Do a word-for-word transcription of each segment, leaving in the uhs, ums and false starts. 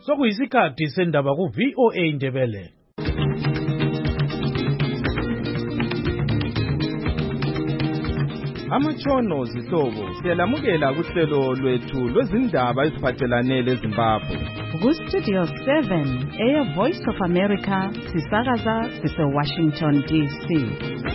sokuyisikhathi sendaba ku V O A Ndebele. Amatshono zihlobo siyalamukela kuhlelo lwethu lwezindaba eziphathelane leZimbabwe. Ku Studio seven, Air Voice of America, sisakaza sise Washington D C.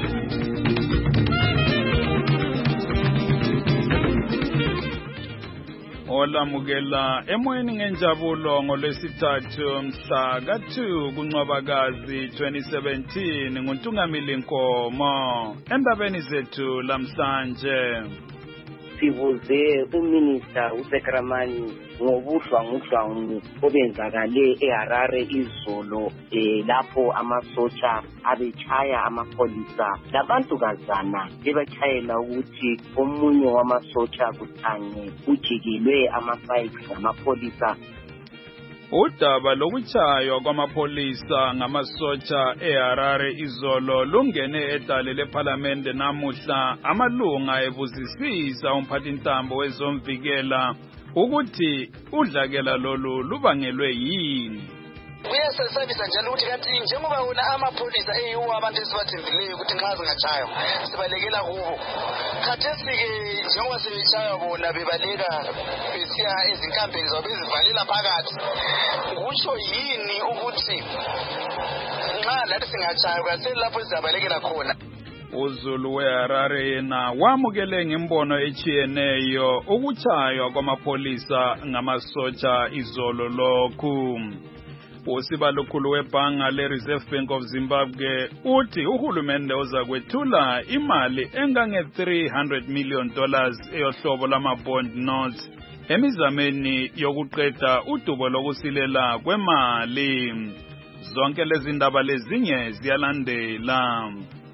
Olamukela emoyeni ngenjabulo ngolwesithathu mhla ka two kuNcwabakazi twenty seventeen nguNtungamili Nkomo. Endabeni zethu lamhlanje sibuze uMinister uSekramani ngobuhlwangudlwangu obenzakale eHarare izolo eh lapho amasotsha abechaya amapolisa labantu kazana bebachayela ukuthi omunye wamasotsha kuthange ujikilwe ama-spikes amapolisa. Udaba lokuchaywa kwamapolisa ngamasotsha eHarare izolo lungene edale leParliament namuhla amalunga ebuzisisa umphathintambo wezomvikela ukuthi udlakela lolu lubangelwe yini. Kuyasesabisa njalo ukuthi kanti njengoba wona amapolisa eyiwo abantu esibathembileyo ukuthi nxa zingachaywa sibalekela kubo. Khathesi-ke njengoba sebechaywa bona bebaleka besiya ezinkampeni zabo bezivalela phakathi, kutsho yini ukuthi nxa lathi singachaywa kaselapho sizabalekela khona? uZulu weHarare yena wamukele ngembono echiyeneyo ukuchaywa kwamapolisa ngamasotsha izolo lokhu. Usibalukhulu webhanga le-Reserve Bank of Zimbabwe uthi uhulumende ozakwethula imali engange three hundred million dollars eyohlobo lama-bond notes emizameni yokuqeda udubo lokusilela kwemali. Zonke lezi ndaba lezinye ziyalandela.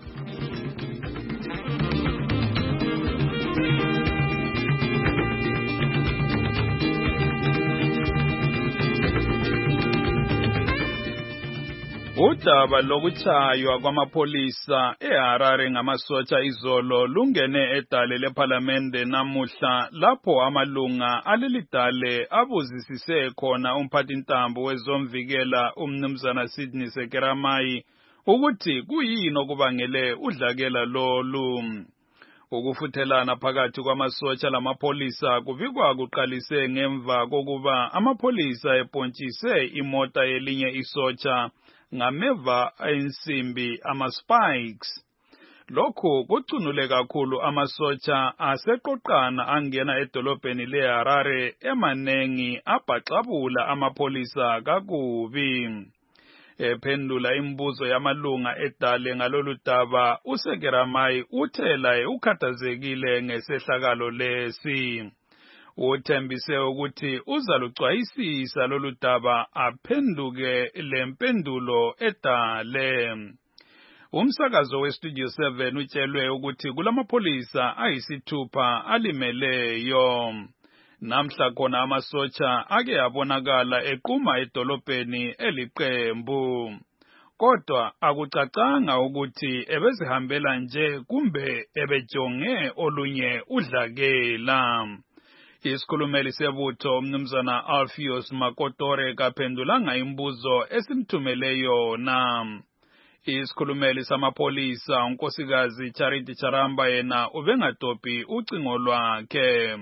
Udaba lokuchaywa kwamapolisa eHarare ngamasotsha izolo lungene edale leParliament namuhla lapho amalunga alelidale abuzisise khona umphathintambo wezomvikela umnumzana Sydney Sekeramai ukuthi kuyini okubangele udlakela lolu. Ukufuthelana phakathi kwamasotsha lamapolisa kubikwa kuqalise ngemva kokuba amapolisa epontshise imota yelinye isotsha ngameva ensimbi ama-spikes. Lokhu kucunule kakhulu amasotsha aseqoqana angena edolobheni leHarare emanengi abhaxabula amapolisa kakubi. Ephendula imibuzo yamalunga edale ngalolu daba uSekeramai uthe laye ukhathazekile ngesehlakalo lesi. Uthembise ukuthi uzalucwayisisa lolu daba aphenduke lempendulo edale. Umsakazo weStudio seven utshelwe ukuthi kulamapolisa ayisithupha alimeleyo. Namhla khona amasotsha ake abonakala equma edolobheni eliqembu. Kodwa akucacanga ukuthi ebezihambela nje kumbe ebejonge olunye udlakela. Isikhulumeli sebutho umnumzana Alpheus Makotore kaphendulanga imbuzo esimthumele yona. Isikhulumeli samapolisa unkosikazi Charity Charamba yena ubengadophi ucingo lwakhe.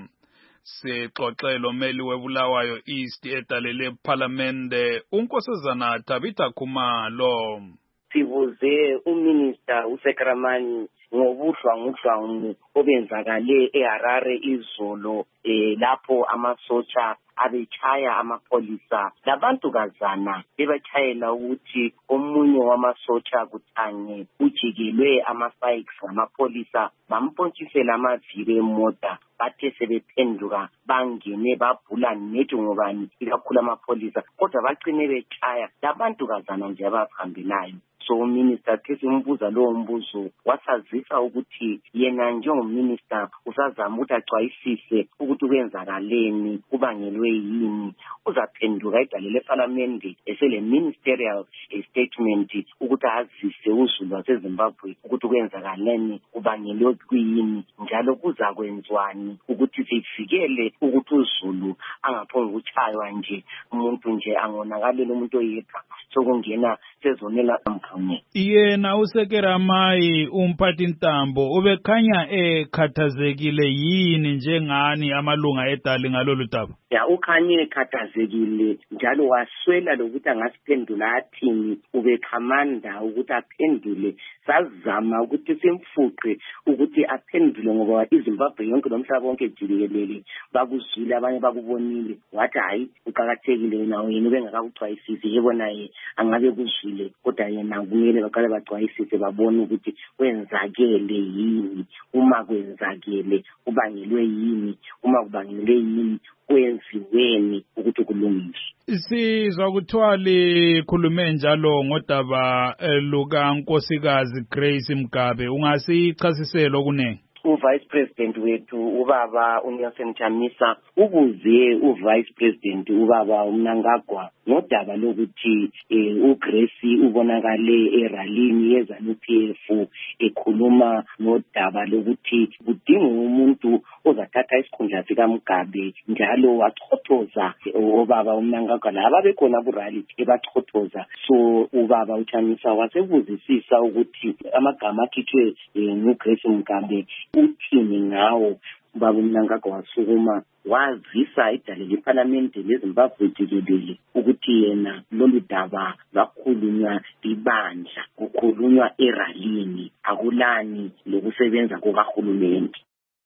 Sixoxelo meli webulawayo East edale leParliament unkosazana Tabitha Khumalo. Sibuze uMinister uSekramani ngobuhlwangudlwangu obenzakale eHarare izolo eh lapho amasotsha abechaya amapolisa labantu kazana bebachayela ukuthi omunye wamasotsha kuthange ujikilwe ama-spikes ngamapolisa bampontshisela amaviri emota bathe sebephenduka bangene babhula nethi ngobani ikakhulu amapolisa kodwa bacine bechaya labantu kazana nje abahambelayo. so minister ke simbuza lo mbuzo wasazisa ukuthi yena njengominister usazama ukuthi axwayisise ukuthi kwenzakaleni kubangelwe yini. Uzaphenduka idale leParliament esele ministerial statement ukuthi azise uzulu waseZimbabwe ukuthi kwenzakaleni kubangelwe kuyini njalo kuzakwenzwani ukuthi sifikele ukuthi uzulu angaphonga ukuchaywa nje umuntu nje angonakalela umuntu oyedwa sokungena sezonela amphunye. Yena uSekeramai umphathi ntambo ubekhanya ekhathazekile yini njengani amalunga edali ngalolu daba? Ya ukhanye ekhathazekile njalo waswela lokuthi angasiphendula athini. Ubekhamanda ukuthi aphendule, sazama ukuthi simfuqe ukuthi aphendule ngoba iZimbabwe yonke nomhlaba wonke jikelele bakuzwile abanye bakubonile. Wathi hayi uqhakathekile nawo yena bengakakuxwayisisi yebo naye angabe kuzwile kodwa yena kumele baqale baxwayisise babone ukuthi kwenzakele yini, uma kwenzakele kubangelwe yini, uma kubangelwe yini kwenziweni ukuthi kulungiswe. Sizwa kuthiwa likhulume njalo ngodaba luka Nkosikazi Grace Mgabe, ungasichasisela okunene? uVice President wethu ubaba uNelson Chamisa ubuze uVice President ubaba uMnangagwa ngodaba lokuthi uGrace ubonakale eralini yeZANU-P F ekhuluma ngodaba lokuthi kudinga umuntu ozathatha isikhundla sikaMgabe njalo wachothoza ubaba uMnangagwa laba bekhona kurally ebachothoza. So ubaba uChamisa wasebuzisisa ukuthi amagama akhithwe nguGrace Mgabe uthini ngawo. Ubaba uMnangagwa wasukuma wazisa idale leParliament leZimbabwe jikelele ukuthi yena lolu daba lakhulunywa libandla, kukhulunywa eralini, akulani lokusebenza kukaHulumende.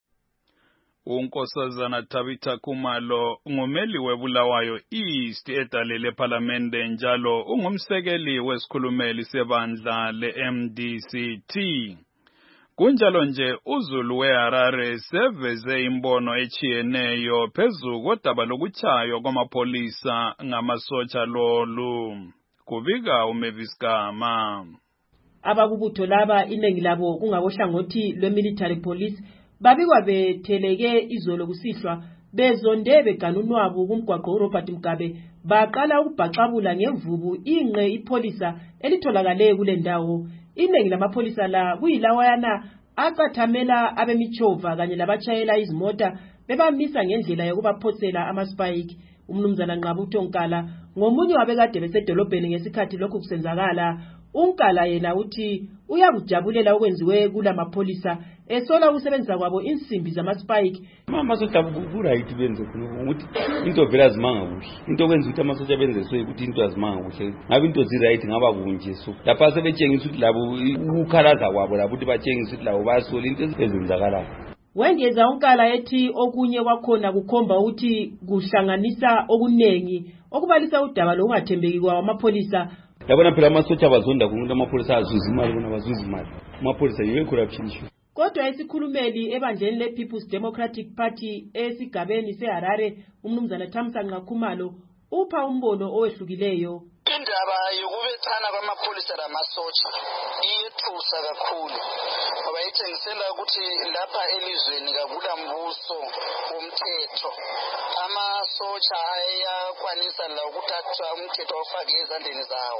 uNkosazana Tabitha Khumalo ngumeli weBulawayo East edale leParliament njalo ungumsekeli wesikhulumeli sebandla le-M D C T. Kunjalo nje uZulu weHarare seveze imbono echiyeneyo phezu kodaba lokuchaywa kwamapolisa ngamasotsha lolu. Kubika uMavis Gama. Abakubutho laba inengi labo kungabohlangothi lwe-military police babikwa betheleke izolo kusihlwa bezonde beganunwabo kumgwaqo uRobert Mugabe baqala ukubhaxabula ngemvubu ingqe ipolisa elitholakale kule ndawo. Inengi lamapolisa la kuyilawayana acathamela abemichova kanye labachayela izimota bebamisa ngendlela yokubaphosela amaspike. Umnumzana Nqabutho Nkala ngomunye wabekade besedolobheni ngesikhathi lokhu kusenzakala. Unkala yena uthi uyakujabulela okwenziwe kula mapolisa esola ukusebenza kwabo insimbi zamaspike. Amasotsha kuright benze khona ukuthi into vela zimanga kuhle. Into kwenza ukuthi amasotsha benze so ukuthi into azimanga kuhle. Ngabe into zi right ngaba kunje so. Lapha sebetshengisa ukuthi labo ukukhalaza kwabo lapho ukuthi batshengisa ukuthi labo bayasola into ezenzakalayo. Wengeza unkala ethi okunye kwakhona kukhomba ukuthi kuhlanganisa okunengi okubalisa udaba lokungathembeki kwawo amapolisa. Yabona phela amasotsha bazonda kumuntu amapolisa azuza imali bona bazuza imali. Amapolisa yiwe corruption issue. Kodwa isikhulumeli ebandleni lePeople's Democratic Party esigabeni seHarare umnumzana Thamsanqa Khumalo upha umbono owehlukileyo. Indaba yokubethana kwamapolisa lamasotsha iyethusa kakhulu ngoba itshengisela ukuthi lapha elizweni kakula mbuso womthetho. Amasotsha ayakwanisa la ukuthatha umthetho ofake ezandleni zawo.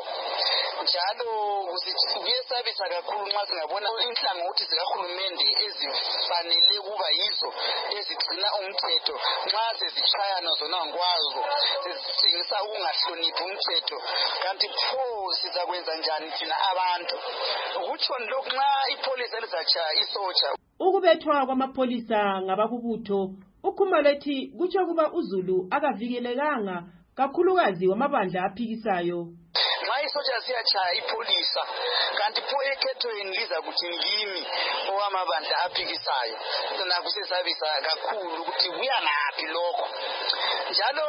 Njalo kuyesabisa kakhulu nxa singabona inhlangothi zikahulumende ezifanele kuba yizo ezigcina umthetho nxa sezitshayana zona ngokwazo zisingisa ukungahloniphi umthetho. Kanti pho sizakwenza njani thina abantu? Ukutsho lokhu nxa ipolisi elizatshaya isotsha. Ukubethwa kwamapolisa ngabakubutho uKhumalo ethi kutsho kuba uZulu akavikelekanga kakhulukazi wamabandla aphikisayo. Nxa isotsha siyatshaya ipolisa kanti pho ekhethweni liza kuthi ngimi owamabandla aphikisayo. Sona kusesabisa kakhulu ukuthi kuyangaphi lokho. Njalo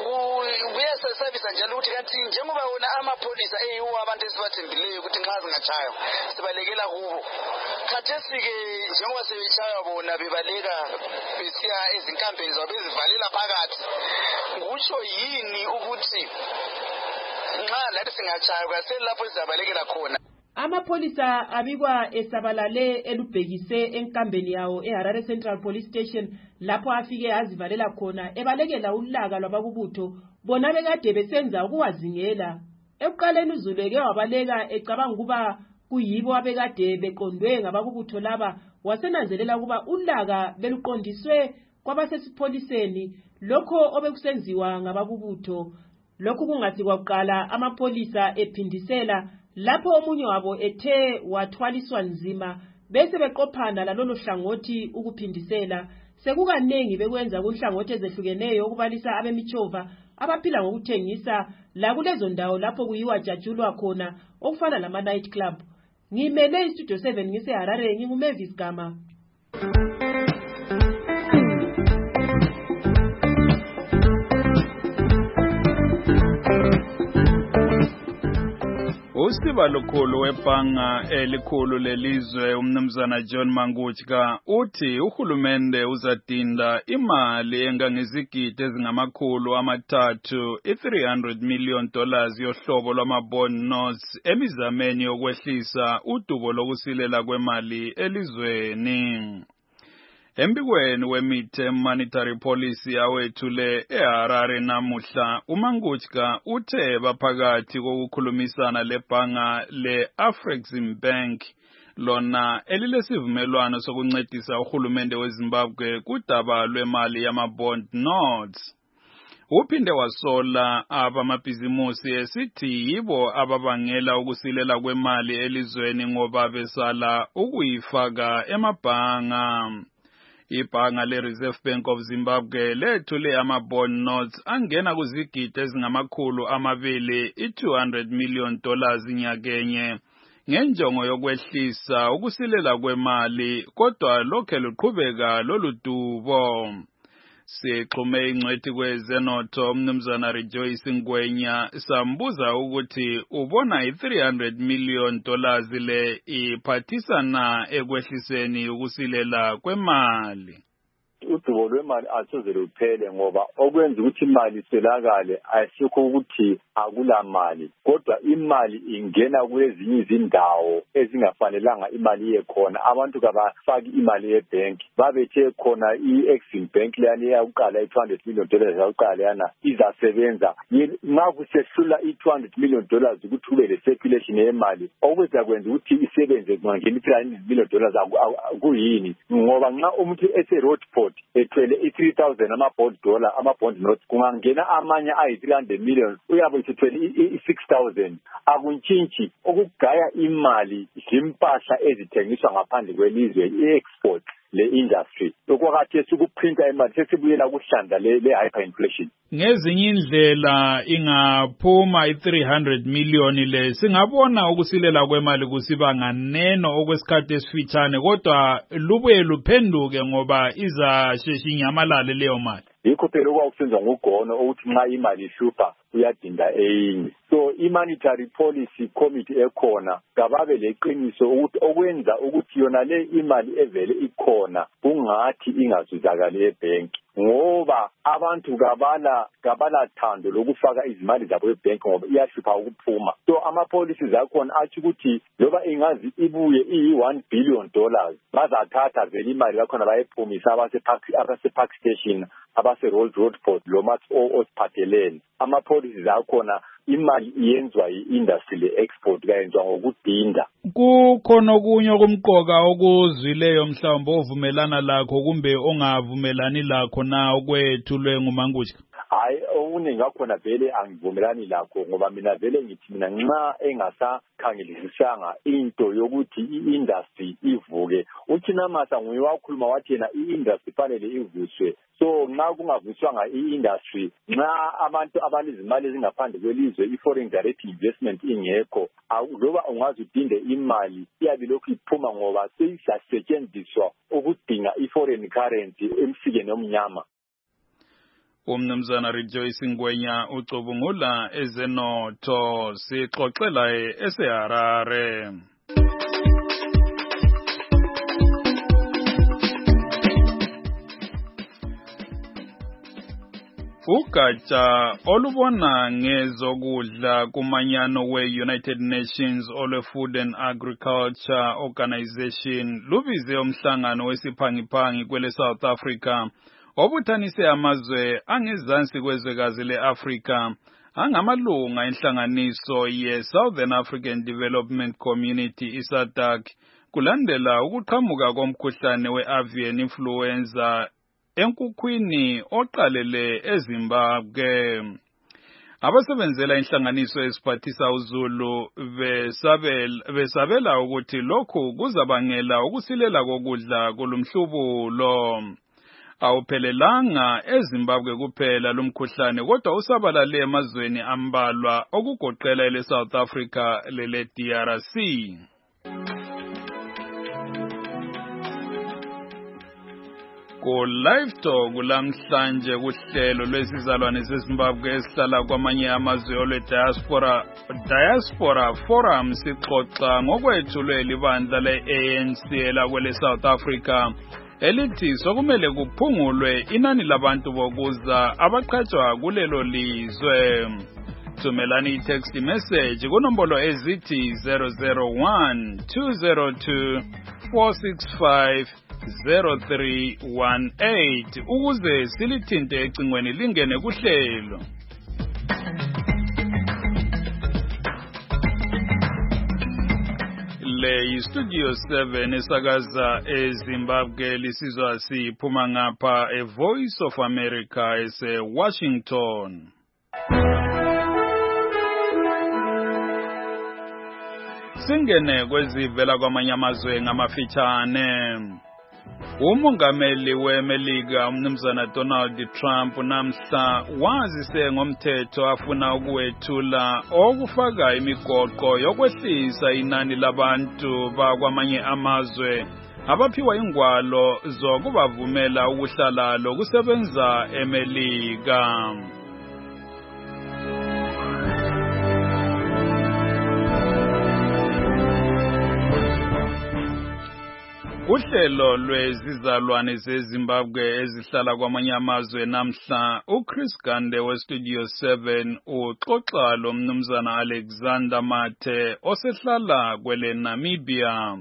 kuyesesabisa njalo ukuthi kanti njengoba wona amapolisa eyiwo abantu esibathembileyo ukuthi nxa zingachaywa sibalekela kubo. Khathesi ke njengoba sebetshaywa bona bebaleka besiya ezinkambeni zabo bezivalela phakathi. Kutsho yini ukuthi nxa lathi singachaywa kwaselapho sizabalekela khona. Amapholisa abikwa esabalale elubhekise enkambeni yawo eHarare Central Police Station lapho afike azivalela khona ebalekela ulaka lwabakubutho bona bekade besenza ukuwazingela. Ekuqaleni uZulu eke wabaleka ecabanga ukuba kuyibo abekade beqondwe ngabakubutho laba, wasenanzelela ukuba ulaka beluqondiswe kwabasesipholiseni lokho obekusenziwa ngabakubutho. Lokhu kungathi kwaqala amapholisa ephindisela lapho omunye wabo ethe wathwaliswa nzima bese beqophana lalolo hlangothi ukuphindisela. Sekukanengi bekwenza kunhlangothi ezehlukeneyo ukubalisa abemichova abaphila ngokuthengisa la kulezo ndawo lapho kuyiwa jajulwa khona okufana lama night club. Ngimele istudio seven ngiseHarare, nginguMavis Gama. Usiba lukhulu webhanga elikhulu lelizwe umnumzana John Mangutshka uthi uhulumende uzadinda imali engangezigidi ezingamakhulu amathathu i-three hundred million dollars yohlobo lwama-bond notes emizameni yokwehlisa udubo lokusilela kwemali elizweni. Embikweni wemithe monetary policy awethule eHarare namuhla, uMangutshka uthe baphakathi kokukhulumisana lebhanga le-Afreximbank lona elilesivumelwano sokuncedisa uhulumende weZimbabwe kudaba lwemali yama-bond notes. Uphinde wasola abamabhizimusi esithi yibo ababangela ukusilela kwemali elizweni ngoba besala ukuyifaka emabhanga. Ibhanga le-Reserve Bank of Zimbabwe lethule ama-bond notes angena kuzigidi ezingamakhulu amabili i-two hundred million dollars nyakenye ngenjongo yokwehlisa ukusilela kwemali, kodwa lokhe luqhubeka lolu dubo. Sixhume ingcwethi kwezenotho umnumzana Rejoice Ngwenya sambuza ukuthi ubona i-three hundred million dollars le iphathisana ekwehliseni ukusilela kwemali. Udubo lwemali asoze luphele ngoba okwenza ukuthi imali iselakale ayisikho ukuthi akula mali, kodwa imali ingena kwezinye izindawo ezingafanelanga imali yekhona. Abantu kabafaki imali yebank, babethe khona i-Exim Bank leyani yakuqala i-two hundred million dollars yakuqala yana izasebenza. Nxa kusehlula i-two hundred million dollars ukuthi kube le circulation yemali, okwenza kwenza ukuthi isebenze kungangena i-three hundred million dollars kuyini? Ngoba nxa umuntu ese roadport ethwele i-three thousand ama-bond dollar ama-bond notes kungangena amanye ayi-three hundred million uyabe ethwele i-six thousand. Akuntshintshi ukugaya imali zimpahla ezithengiswa ngaphandle kwelizwe, i-export le-industry. Okwakhathi esukuprinta imali sesibuyela kuhlandla le-hyperinflation. Ngezinye indlela ingaphuma i-three hundred million le singabona ukusilela kwemali kusiba nganeno okwesikhathi esifitshane, kodwa lubuye luphenduke ngoba izasheshe inyamalale leyo mali. Yikho phela okwakusenza ngogono ukuthi nxa imali ihlupha uyadinda eyinye. So i-monetary policy committee ekhona kababe leqiniso ukuthi okwenza ukuthi yona le imali evele ikhona kungathi ingazuzakali ebank, ngoba abantu kabala kabala thando lokufaka izimali zabo ebank ngoba iyahlupha ukuphuma. So ama-policies akhona athi ukuthi loba ingazi ibuye iyi-one billion dollars bazathatha vele imali yakhona bayiphumisa abase-park station abase-road roadport lo mathi osiphathelene. Ama-policies akhona imali iyenzwa i-industry le-export kayenzwa ngokudinda. Kukhona okunye okumqoka okuzwileyo mhlawumbe ovumelana lakho kumbe ongavumelani lakho na okwethulwe nguMangutshka? Hayi, okuningi ngakhona vele angivumelani lakho ngoba mina vele ngithi mina nxa engasakhangelisisanga into yokuthi i-industry ivuke. Uthi namasa nguye wakhuluma wathi yena i-industry fanele ivuswe. So nxa kungavuswanga i-industry, nxa abantu abanezimali ezingaphandle kwelizwe, i-foreign direct investment ingekho, loba ungaze udinde imali iyabe lokhu iphuma ngoba seyisasetshenziswa ukudinga i-foreign currency emsikeni omnyama. Umnumzana Rejoice Ngwenya ucubungula ezenotho, sixoxela eseHarare. Ugatsha olubona ngezokudla kumanyano we-United Nations olwe Food and Agriculture Organization lubize umhlangano wesiphangiphangi kwele South Africa obuthanise amazwe angezansi kwezwekazi le-Afrika angamalunga enhlanganiso ye-Southern African Development Community I S A D C kulandela ukuqhamuka komkhuhlane we-avian influenza enkukhwini oqalele eZimbabwe. Abasebenzela inhlanganiso esiphathisa uZulu besabela besabela ukuthi lokhu kuzabangela ukusilela kokudla kulumhlubulo. Awuphelelanga eZimbabwe kuphela lumkhuhlane kodwa usabalale emazweni ambalwa okugoqela ele South Africa lele D R C. Ku live talk lamhlanje kuhlelo lwesizalwane seZimbabwe esihlala kwamanye amazwe olwe diaspora diaspora forum sixoxa ngokwethulwe libandla le-A N C lakwele South Africa elithi sokumele kuphungulwe inani labantu bokuza abaqhatshwa kulelo lizwe. Thumelani i-text message kunombolo ezithi zero zero one two zero two four six five zero three one eight ukuze silithinte ecingweni lingene kuhlelo. Le Studio seven esakaza eZimbabwe lisizwa siphuma ngapha e Voice of America ese Washington. Singene kwezivela kwamanye amazwe ngamafitshane. Umongameli weMelika umnumzana Donald Trump namhla wazise ngomthetho afuna ukuwethula okufaka imigoqo yokwehlisa inani labantu bakwamanye amazwe abaphiwa ingwalo zokubavumela ukuhlala lokusebenza eMelika. Uhlelo lwezizalwane zeZimbabwe ezihlala kwamanye amazwe namhla uChris Gande weStudio seven uxoxa lo mnumzana Alexander Mathe osehlala kwele Namibia.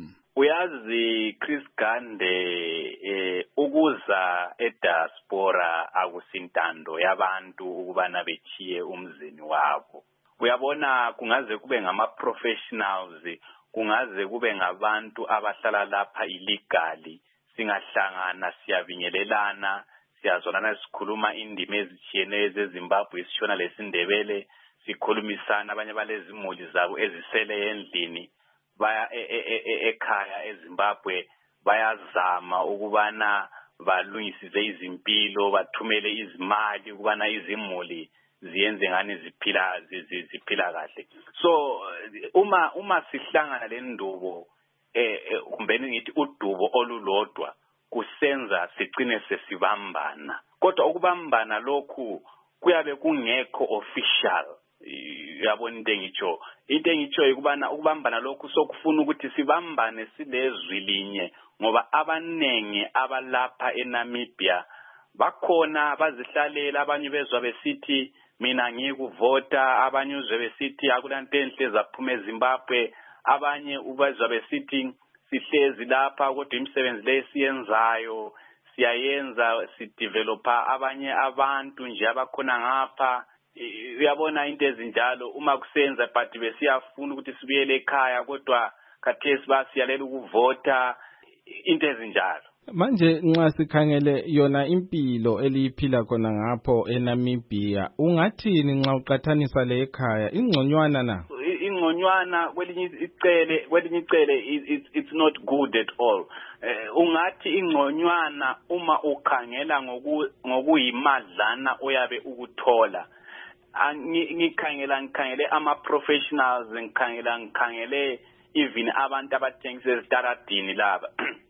Uyazi Chris Gande eh, ukuza ediaspora akusintando yabantu ukubana bechiye umzini wabo. Uyabona kungaze kube ngama professionals kungaze kube ngabantu abahlala lapha illegally singahlangana siyabingelelana siyazonana sikhuluma indimi ezitshiyeneyo zeZimbabwe sishona lesindebele sikhulumisana abanye balezimuli zabo ezisele endlini baya ekhaya eZimbabwe bayazama ukubana balungisise izimpilo bathumele izimali ukubana izimuli ziyenze ngani ziphila ziphila kahle. So uma uma sihlangana le ndubo eh kumbe ngithi udubo olulodwa kusenza sigcine sesibambana. Kodwa ukubambana lokhu kuyabe kungekho official. Uyabona into engitsho into engitsho ikubana ukubambana lokhu sokufuna ukuthi sibambane silezwi linye ngoba abanengi abalapha eNamibia bakhona bazihlalela abanye bezwa besithi mina ngikuvota abanye uzwe besithi akulanto enhle zaphuma eZimbabwe abanye ubazwa besithi sihlezi lapha kodwa imisebenzi lesiyenzayo siyayenza sidevelopa abanye abantu nje abakhona ngapha. Uyabona into ezinjalo uma kusenza but besiyafuna ukuthi sibuyele ekhaya kodwa khathesi basiyalela ukuvota into ezinjalo. Manje nxa sikhangele yona impilo eliyiphila khona ngapho eNamibia ungathini nxa uqathanisa le ekhaya ingconywana na? Ingconywana kwelinye icele kwelinye icele it's not good at all. Ungathi ingconywana uma ukhangela ngoku ngokuyimadlana oyabe ukuthola. Ngikhangela ngikhangele ama professionals ngikhangela ngikhangele even abantu abathengisa ezitaradini laba.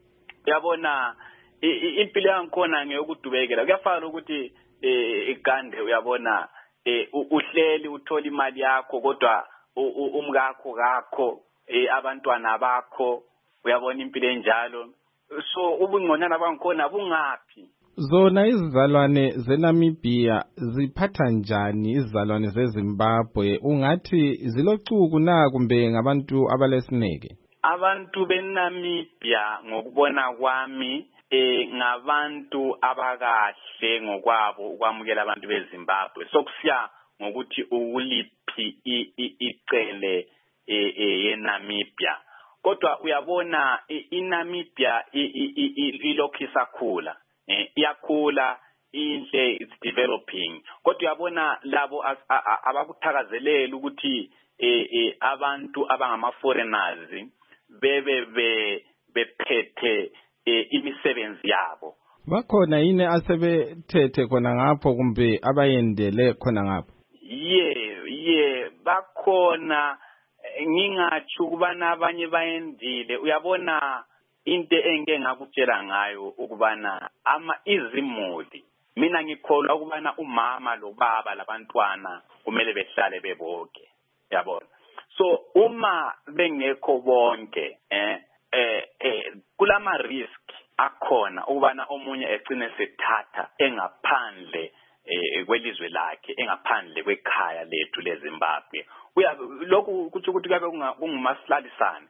Uyabona impilo yangikhona ngeyokudubekela kuyafana ukuthi igande uyabona uhleli uthola imali yakho kodwa umkakho kakho abantwana bakho uyabona impilo enjalo. So ubungconyana bangikhona bungaphi Zona izizalwane zeNamibia ziphatha njani izizalwane zeZimbabwe? Ungathi zilocuku na kumbe ngabantu abalesineke? Abantu beNamibia ngokubona kwami eh ngabantu abakahle ngokwabo ukwamukela abantu beZimbabwe. Sokusiya ngokuthi ukuliphi icele eNamibia. Kodwa uyabona iNamibia ilokhu isakhula. Eh iyakhula inhle, it's developing. Kodwa uyabona labo abakuthakazelela ukuthi eh abantu abangama foreigners bebe bephethe imisebenzi yabo. Bakhona yini asebethethe khona ngapho kumbe abayendele khona ngapho? Ye ye bakhona, ngingathi ukubana abanye bayendile. Uyabona into engeke ngakutshela ngayo ukubana ama izimuli, mina ngikholwa ukubana umama lo baba labantwana kumele behlale bebonke, yabona. So uma bengekho bonke eh eh, eh kulama risk akhona ukubana omunye egcine sethatha engaphandle eh kwelizwe lakhe, engaphandle kwekhaya lethu leZimbabwe. Uya lokhu kuthi ukuthi kabe kungumasilalisana.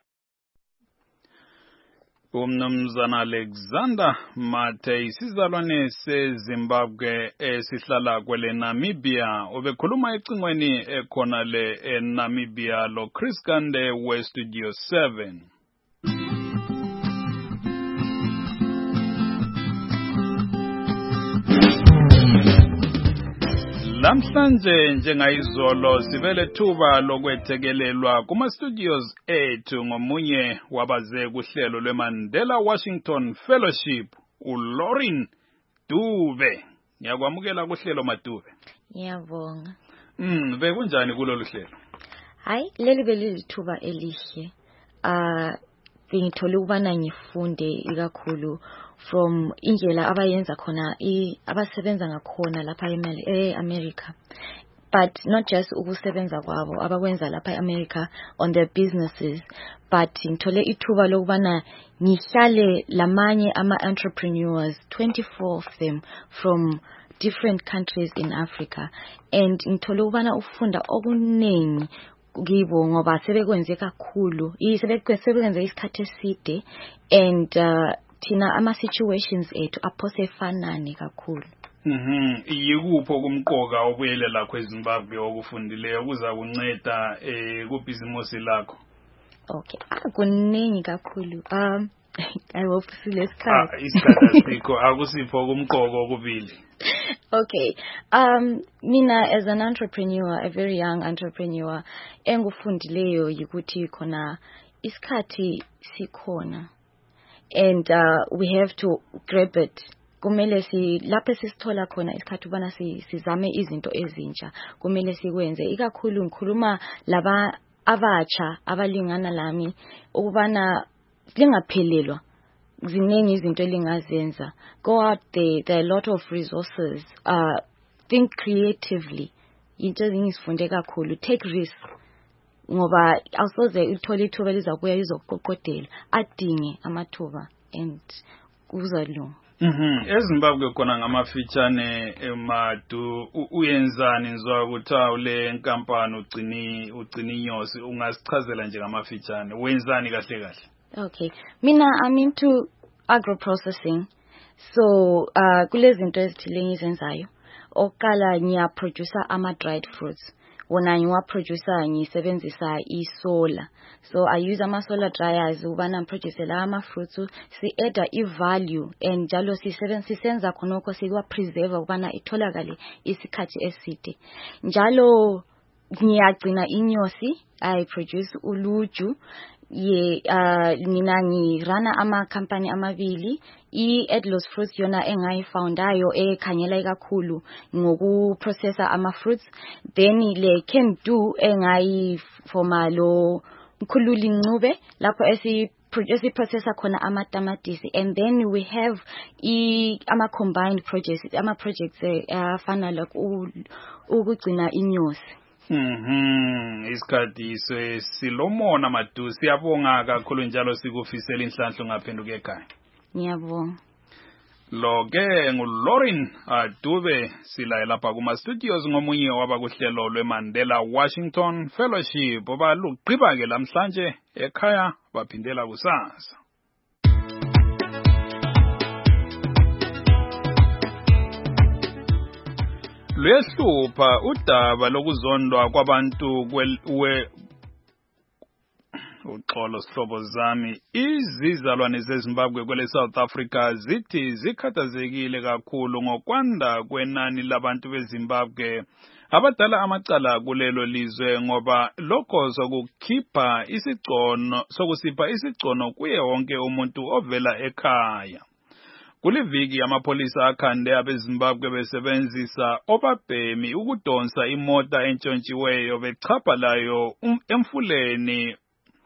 Umnumzana Alexander Mathe, isizalwane seZimbabwe esihlala kwele Namibia, ubekhuluma ecingweni ekhona le eNamibia lo Chris Kande we Studio seven. Lamhlanje njengayizolo sivele thuba lokwethekelelwa kuma studios ethu ngomunye wabaze kuhlelo lweMandela Washington Fellowship, uLauren Dube. Ngiyakwamukela kuhlelo Madube. Ngiyabonga. Mm, bekunjani kulolu hlelo? Hayi, leli belilithuba elihle. Ah, ngithole ukubana ngifunde ikakhulu from indlela abayenza khona abasebenza ngakhona lapha eAmerica, but not just ukusebenza kwabo abakwenza lapha eAmerica on their businesses, but ngithole ithuba lokubana ngihlale lamanye ama entrepreneurs, twenty-four of them from different countries in Africa, and ngithole ukubana ufunda okuningi kibo ngoba sebekwenze kakhulu sebekwenze isikhathi eside, and uh, thina ama situations ethu aphose fanane kakhulu. Mhm, yikupho kumqoka obuyelela kweZimbabwe okufundileyo kuza kunceda eh kubhizimusi lakho? Okay, akuningi kakhulu. Um I hope silesikhathi. Ah, isikhathi sikho akusipho kumqoka okubili. Okay, um mina as an entrepreneur, a very young entrepreneur, engufundileyo yikuthi khona isikhathi sikhona, and uh, we have to grab it. Kumele si lapho sisithola khona isikhathi ubana sizame izinto ezintsha, kumele sikwenze. Ikakhulu ngikhuluma laba abatsha abalingana lami ukubana lingaphelelwa ziningi izinto elingazenza. Go out there, there are a lot of resources. Uh, think creatively. Into ezingizifunde kakhulu. Take risks. Ngoba awusoze uthole ithuba lizakuya lizokuqoqodela, adinge amathuba and kuzalunga. Mhm, eZimbabwe khona ngamafitshane emadu uyenzani nizwa ukuthi awule inkampani ugcini ugcini inyosi, ungasichazela nje ngamafitshane wenzani kahle kahle? Okay, mina I'm into agro processing, so uh kulezinto ezithile ngizenzayo. Oqala ngiya producer ama dried fruits. Wona ngiwa producer ngisebenzisa isolar, so I use ama solar dryers ubana produce la ama fruits, si add I value and njalo sisebenza khonoko sikwa preserve ubana itholakale isikhathi eside. Njalo ngiyagcina inyosi, I produce uluju. Ye uh mina ngirana ama company amabili, I Edlos Fruits yona engayifoundayo ekhanyela ikakhulu ngoku processor ama fruits, then le Kemdu engayifoma lo Mkhululi Ncube lapho esi produce processor khona ama tamatisi, and then we have I ama combined projects ama projects afana uh, like ukugcina inyosi. Mhm, isikhathi silomona madu, siyabonga kakhulu njalo sikufisela inhlanhlo ngaphenduka ekhaya. Ngiyabonga. Lo ke nguLauren Adube sila lapha kuma studios ngomunye wabakuhlelo lweMandela Washington Fellowship obaluqhiba ke lamhlanje ekhaya baphindela kusasa. Lwehlupha udaba lokuzondwa kwabantu kwe uxolo sihlobo zami izizalwane zeZimbabwe kwele South Africa zithi zikhathazekile kakhulu ngokwanda kwenani labantu beZimbabwe abadala amacala kulelo lizwe ngoba lokho sokukhipha isigcono sokusipha isigcono kuye wonke umuntu ovela ekhaya. Kuliviki amapolisa akhande abeZimbabwe besebenzisa obabhemi ukudonsa imota entshontshiweyo bechapha layo um, emfuleni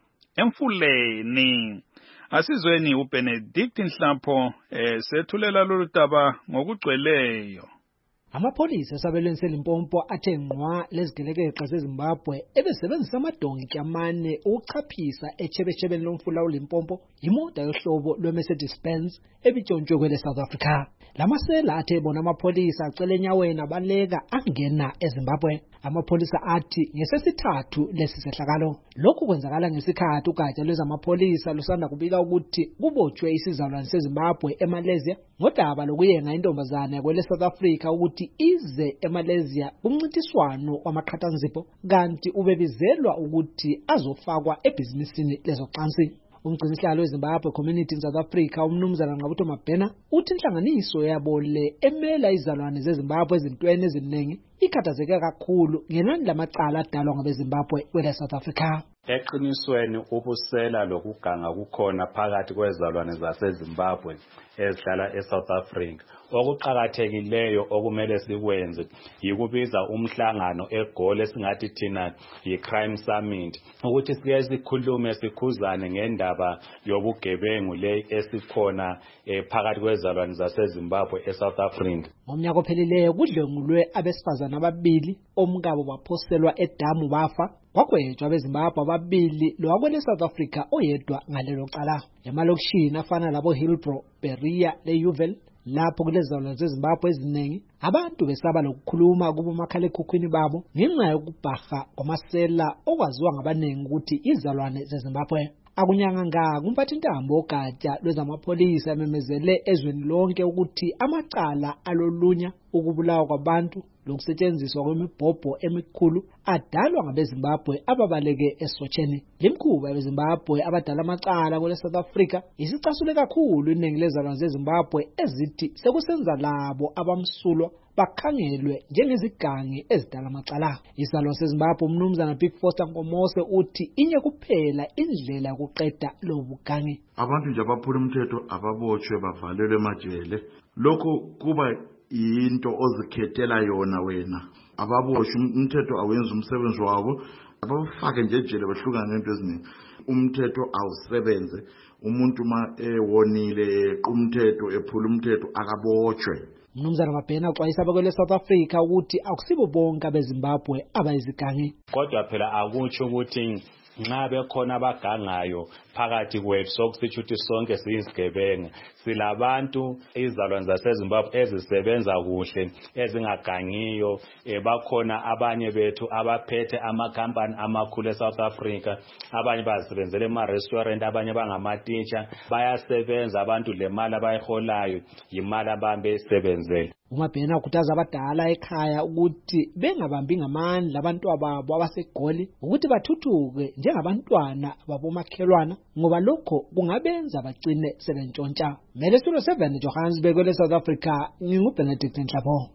emfuleni asizweni uBenedict Nhlapho eh, sethulela lolu daba ngokugcweleyo. Amapolisa asabelensela impompo athe ngqwa lezigelekeqe zeZimbabwe ebesebenzisa amadonki amane ukuchaphisa echebechebeni lomfula uLimpopo imota yohlobo lweMercedes Benz ebitshontshwe kwele South Africa. Lamasela athe bona amapolisa acele enyaweni abaleka angena eZimbabwe. Amapolisa athi ngesesithathu lesi sehlakalo. Lokhu kwenzakala ngesikhathi ugatsha lwezamapolisa lusanda kubika ukuthi kubotshwe isizalwane seZimbabwe eMalaysia ngodaba lokuyenga intombazane kwele South Africa ukuthi ize eMalaysia kumncintiswano wamaqhathanzipho kanti ubebizelwa ukuthi azofakwa ebhizinisini lezocansi. Umgcinisihlalo weZimbabwe Community in South Africa umnumzana Nqabutho Mabhena uthi inhlanganiso yabo le emela izalwane zeZimbabwe ezintweni eziningi ikhathazeke kakhulu ngenani lamacala adalwa ngabeZimbabwe kwele South Africa. Eqinisweni ubusela lokuganga kukhona phakathi kwezalwane zaseZimbabwe ezihlala eSouth Africa. Okuqhakathekileyo okumele sikwenze yikubiza umhlangano eGoli esingathi thina yiCrime Summit ukuthi sike sikhulume sikhuzane ngendaba yobugebengu le esikhona phakathi kwezalwane zaseZimbabwe eSouth Africa. Ngomnyaka ophelileyo kudlengulwe abesifazana ababili omkabo baphoselwa edamu bafa. Kwagwetshwa abeZimbabwe ababili lowakwele South Africa oyedwa ngalelo cala. Emalokishini afana labo Hillbrow, Berea leUval lapho kulezalwane zeZimbabwe eziningi abantu besaba lokukhuluma kubomakhalekhukhwini babo ngenxa yokubhaha kwamasela okwaziwa ngabaningi ukuthi izalwane zeZimbabwe. Akunyanga nga kumphathintambo ogatsha lwezamapolisa ememezele ezweni lonke ukuthi amacala alolunya ukubulawa kwabantu lokusetshenziswa kwemibhobho emikhulu adalwa ngabeZimbabwe ababaleke esotsheni. Limkhuba abeZimbabwe abadala amacala kwele South Africa isicasule kakhulu iningi lezalwane zeZimbabwe ezithi sekusenza labo abamsulwa bakhangelwe njengezigangi ezidala amacala. Isalo seZimbabwe umnumzana Big Foster Nkomose uthi inye kuphela indlela yokuqeda lobugangi. Abantu nje abaphula umthetho ababotshwe bavalelwe emajele. Lokho kuba into ozikhethela yona wena. Ababoshwe umthetho awenza umsebenzi wabo abafake nje ejele bahlukana nento eziningi. Umthetho awusebenze. Umuntu ma ewonile umthetho ephula umthetho akabotshwe. Mnumzana Mabhena uxwayisa abakwele South Africa ukuthi akusibo bonke abeZimbabwe abayizigangi. Kodwa phela akutsho ukuthi nxa bekhona abagangayo phakathi kwethu sokusitsho ukuthi sonke siyizigebenga. Silabantu izalwane zaseZimbabwe ezisebenza kuhle ezingagangiyo. Bakhona abanye bethu abaphethe amakhampani amakhulu eSouth Africa, abanye bazisebenzela ema-restaurant, abanye bangamatitsha. Bayasebenza abantu le mali abayiholayo yimali abambe isebenzele. uMabhena ukhuthaza abadala ekhaya ukuthi bengabambi ngamandla abantu ababo abaseGoli ukuthi bathuthuke njengabantwana babomakhelwana ngoba lokho kungabenza bagcine sebentshontsha. Mele studio seven Johannesburg kwele South Africa nginguBenedict Nhlapho.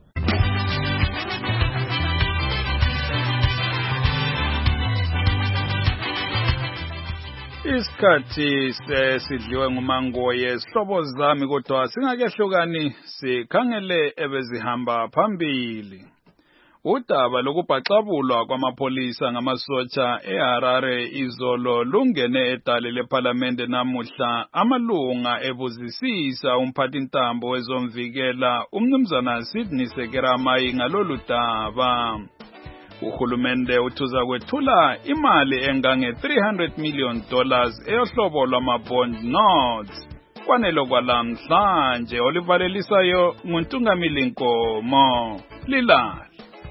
Isikhathi sesidliwe ngumangoye sihlobo zami kodwa singakehlukani sikhangele ebezihamba phambili. Udaba lokubhaxabulwa kwamapolisa ngamasotsha eHarare izolo lungene edale leParliament namuhla amalunga ebuzisisa umphathintambo wezomvikela umnumzana Sydney Sekeramai ngalolu daba. Uhulumende uthuza kwethula imali engange three hundred million dollars eyohlobo lwama bond notes kwanele kwalamhlanje olivalelisayo nguNtungamili Nkomo. Lilala.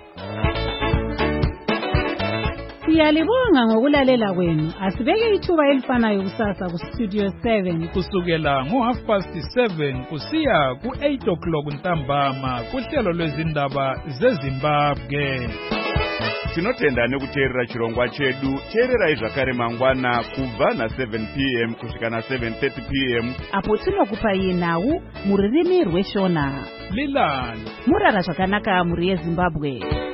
Siyalibonga ngokulalela kwenu. Asibeke ithuba elifanayo kusasa ku Studio seven kusukela ngo half past seven kusiya ku eight o'clock ntambama kuhlelo lwezindaba zeZimbabwe. Tinotenda nekuteerera chirongwa chedu. Teererai zvakare mangwana kubva na seven p m kusvika na seven thirty p m apo tinokupai nhau muririmi rweshona. Lilala. Murara zvakanaka muri yeZimbabwe.